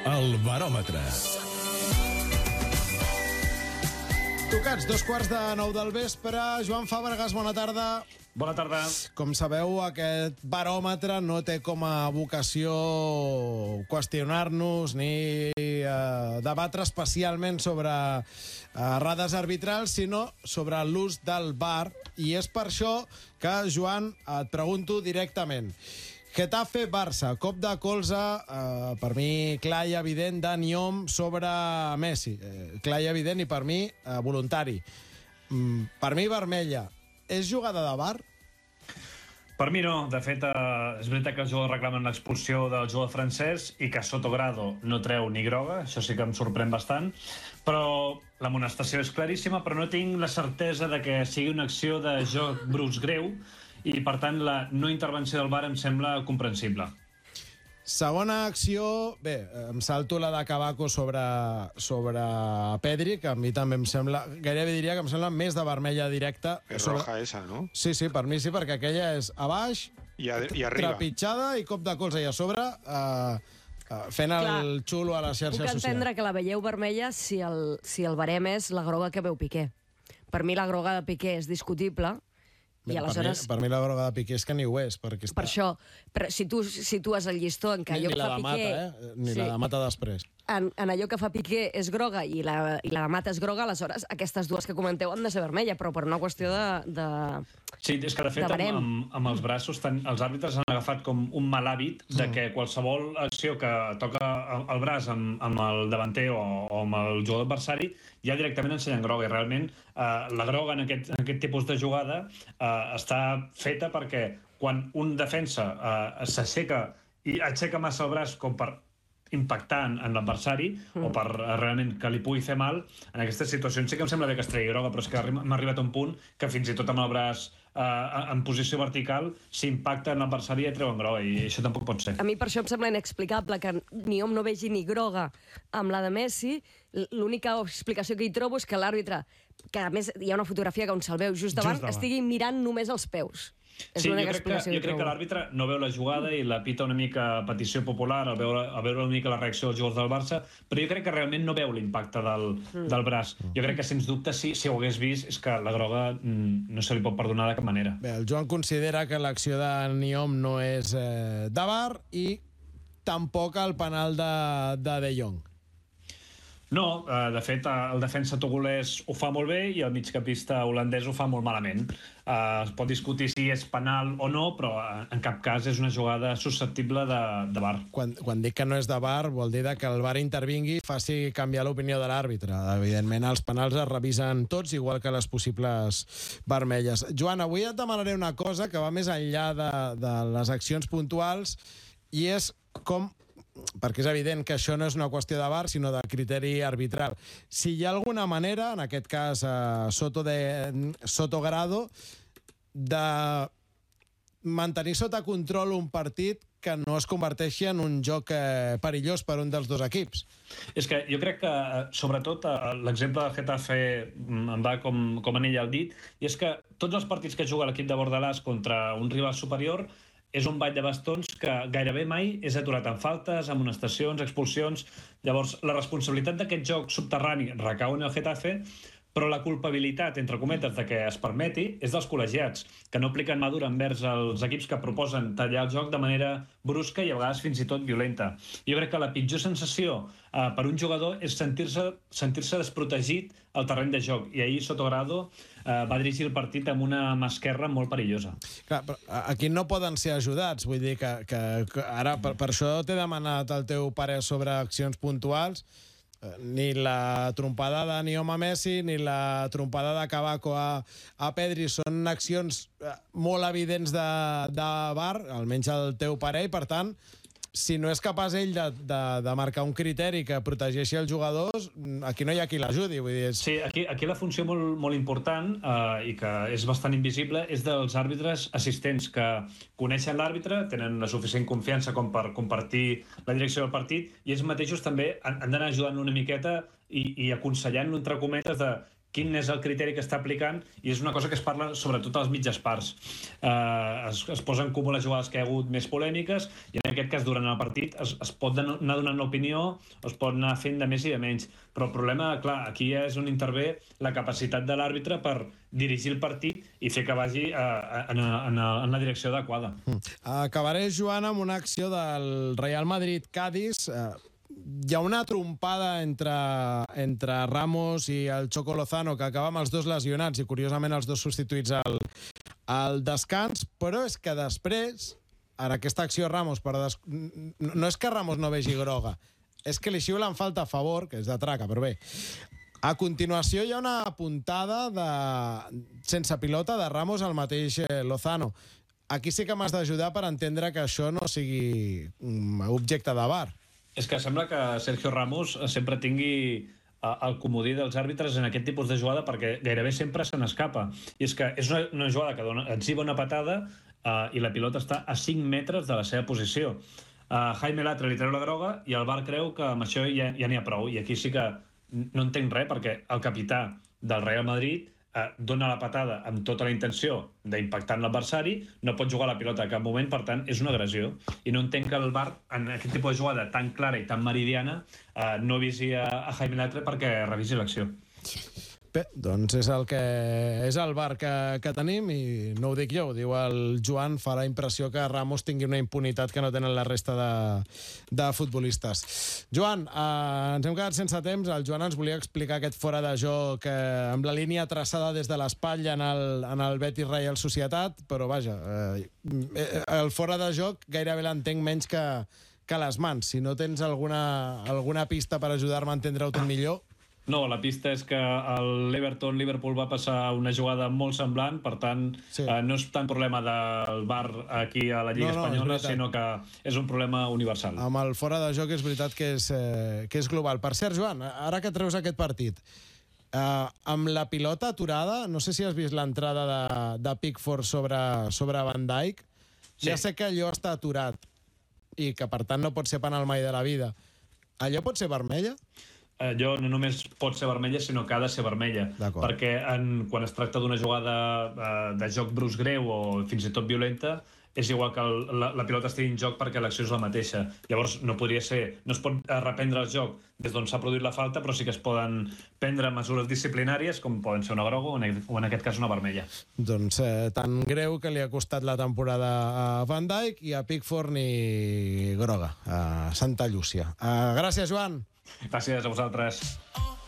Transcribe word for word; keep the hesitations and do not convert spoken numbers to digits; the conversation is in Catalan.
El baròmetre. Tocats, dos quarts de nou del vespre. Joan Fàbregas, bona tarda. Bona tarda. Com sabeu, aquest baròmetre no té com a vocació qüestionar-nos ni eh, debatre especialment sobre eh, errades arbitrals, sinó sobre l'ús del V A R. I és per això que, Joan, et pregunto directament. Getafe-Barça, cop de colze, eh, per mi clar i evident, Dani Olmo sobre Messi. Eh, clar i evident i per mi eh, voluntari. Mm, per mi vermella. És jugada de V A R? Per mi no. De fet, eh, és veritat que els jugadors reclamen l'expulsió del jugador francès i que Sotogrado no treu ni groga, això sí que em sorprèn bastant, però l'amonestació és claríssima, però no tinc la certesa de que sigui una acció de joc brusc greu i, per tant, la no intervenció del V A R em sembla comprensible. Segona acció, bé, em salto la de Cavaco sobre, sobre Pedri, que a mi també em sembla, gairebé diria que em sembla més de vermella directa. És sobre... roja esa, no? Sí, sí, per mi sí, perquè aquella és a baix, I, a, i arriba. trepitjada i cop de colze, i a sobre eh, eh, fent el Clar, xulo a la xarxa Puc social. entendre que la veieu vermella si el, si el barem és la groga que veu Piqué. Per mi la groga de Piqué és discutible. Bé, I aleshores... per, mi, per mi la groga de Piqué és que ni ho és, perquè està... Per això, però si tu situes el llistó en que Ni, allò ni que la fa de Piqué... mata, eh? Ni sí, la de mata després. en, en allò que fa Piqué és groga i la, i la de mata és groga, aleshores aquestes dues que comenteu han de ser vermella, però per una qüestió de... de... Sí, és que de fet De amb, barem. amb, amb els braços tan, els àrbitres han agafat com un mal hàbit de que qualsevol acció que toca el braç amb, amb el davanter o, o amb el jugador adversari ja directament ensenyen groga, i realment eh, la groga en aquest, en aquest tipus de jugada eh, està feta perquè quan un defensa eh, s'aixeca i aixeca massa el braç com per impactar en, en l'adversari mm. o per uh, realment que li pugui fer mal, en aquestes situacions sí que em sembla bé que es tregui groga, però és que m'ha arribat a un punt que fins i tot amb el braç uh, en posició vertical s'impacta en l'adversari i treuen groga, i això tampoc pot ser. A mi per això em sembla inexplicable que ni hom no vegi ni groga amb la de Messi. L'única explicació que hi trobo és que l'àrbitre, que a més hi ha una fotografia on se'l veu just davant, Just davant. estigui mirant només els peus. És Sí, jo l'única crec, que, explicació jo crec que l'àrbitre no veu la jugada i la pita una mica a petició popular al veure, a veure una mica la reacció dels jugadors del Barça, però jo crec que realment no veu l'impacte del, mm. del braç. Jo crec que, sens dubte, si, si ho hagués vist, és que la groga mm, no se li pot perdonar de cap manera. Bé, el Joan considera que l'acció de Niom no és eh, de V A R i tampoc el penal de De, de Jong. No, eh, de fet, el defensa togolès ho fa molt bé i el migcampista holandès ho fa molt malament. Eh, es pot discutir si és penal o no, però en cap cas és una jugada susceptible de, de V A R. Quan, quan dic que no és de V A R, vol dir que el V A R intervingui i faci canviar l'opinió de l'àrbitre. Evidentment, els penals es revisen tots, igual que les possibles vermelles. Joan, avui et demanaré una cosa que va més enllà de, de les accions puntuals, i és com... perquè és evident que això no és una qüestió de V A R, sinó de criteri arbitral. Si hi ha alguna manera, en aquest cas eh, Soto de Sotogrado, de mantenir sota control un partit que no es converteixi en un joc eh, perillós per un dels dos equips. És que jo crec que, sobretot, l'exemple del Getafe em va com, com anell al dit, i és que tots els partits que juga l'equip de Bordalàs contra un rival superior és un ball de bastons que gairebé mai és aturat en faltes, amonestacions, expulsions. Llavors, la responsabilitat d'aquest joc subterrani recau en el Getafe, però la culpabilitat, entre cometes, de que es permeti és dels col·legiats, que no apliquen mà dura envers els equips que proposen tallar el joc de manera brusca i a vegades fins i tot violenta. Jo crec que la pitjor sensació eh, per un jugador és sentir-se sentir-se desprotegit al terreny de joc, i ahir Sotogrado eh, va dirigir el partit amb una mà esquerra molt perillosa. Clar, però aquí no poden ser ajudats, vull dir que, que, que ara per, per això t'he demanat el teu parer sobre accions puntuals. Ni la trompada de Niom a Messi ni la trompada de Cavaco a, a Pedri són accions molt evidents de, de V A R, almenys el teu parer, i per tant, si no és capaç ell de, de, de marcar un criteri que protegeixi els jugadors, aquí no hi ha qui l'ajudi. Vull dir, és... Sí, aquí, aquí la funció molt, molt important eh, i que és bastant invisible és dels àrbitres assistents, que coneixen l'àrbitre, tenen la suficient confiança com per compartir la direcció del partit, i ells mateixos també han, han d'anar ajudant una miqueta i, i aconsellant-lo, entre cometes, de quin és el criteri que està aplicant, i és una cosa que es parla sobretot a les mitges parts. Eh, es, es posen en comú les jugades que hi ha hagut més polèmiques, i en aquest cas, durant el partit, es, es pot anar donant l'opinió, es pot anar fent de més i de menys. Però el problema, clar, aquí és on intervé la capacitat de l'àrbitre per dirigir el partit i fer que vagi eh, en, en, en la direcció adequada. Acabaré, Joan, amb una acció del Real Madrid-Cádiz. Eh, hi ha una trompada entre, entre Ramos i el Choco Lozano, que acaba amb els dos lesionats i, curiosament, els dos substituïts al, al descans, però és que després, en aquesta acció Ramos, per des... no és que Ramos no vegi groga, és que li xiulen falta a favor, que és de traca, però bé. A continuació hi ha una puntada de... sense pilota de Ramos al mateix Lozano. Aquí sí que m'has d'ajudar per entendre que això no sigui objecte de V A R. És que sembla que Sergio Ramos sempre tingui el comodí dels àrbitres en aquest tipus de jugada, perquè gairebé sempre se n'escapa. I és que és una, una jugada que dona, etziba una patada uh, i la pilota està a cinc metres de la seva posició. Uh, Jaime Latre li treu la groga i el V A R creu que amb això ja ja n'hi ha prou. I aquí sí que no entenc res, perquè el capità del Real Madrid uh, dona la patada amb tota la intenció d'impactar en l'adversari, no pot jugar la pilota a cap moment, per tant, és una agressió. I no entenc que el V A R, en aquest tipus de jugada tan clara i tan meridiana, uh, no avisi a, a Jaime Latre perquè revisi l'acció. Bé, doncs és el que és el V A R que, que tenim, i no ho dic jo, ho diu el Joan, fa la impressió que Ramos tingui una impunitat que no tenen la resta de, de futbolistes. Joan, eh, ens hem quedat sense temps. El Joan ens volia explicar aquest fora de joc eh, amb la línia traçada des de l'espatlla en el, en el Betis Reial Societat, però vaja, eh, el fora de joc gairebé l'entenc menys que, que les mans. Si no tens alguna, alguna pista per ajudar-me a entendre-ho tot millor... No, la pista és que l'Everton-Liverpool va passar una jugada molt semblant, per tant, sí. eh, no és tant problema del V A R aquí a la Lliga no, no, Espanyola, sinó que és un problema universal. Amb el fora de joc és veritat que és, eh, que és global. Per cert, Joan, ara que treus aquest partit, eh, amb la pilota aturada, no sé si has vist l'entrada de, de Pickford sobre, sobre Van Dijk, sí. Ja sé que allò està aturat i que, per tant, no pot ser penal mai de la vida. Allò pot ser vermella? Allò no només pot ser vermella, sinó que ha de ser vermella. Perquè en, quan es tracta d'una jugada eh, de joc brusc greu o fins i tot violenta, és igual que el, la, la pilota estigui en joc perquè l'acció és la mateixa. Llavors no podria ser, no es pot reprendre el joc des d'on s'ha produït la falta, però sí que es poden prendre mesures disciplinàries, com poden ser una groga o en, o en aquest cas una vermella. Doncs eh, tan greu que li ha costat la temporada a Van Dijk i a Pickford ni groga, a Santa Llúcia. Uh, gràcies, Joan. Gràcies a vosaltres.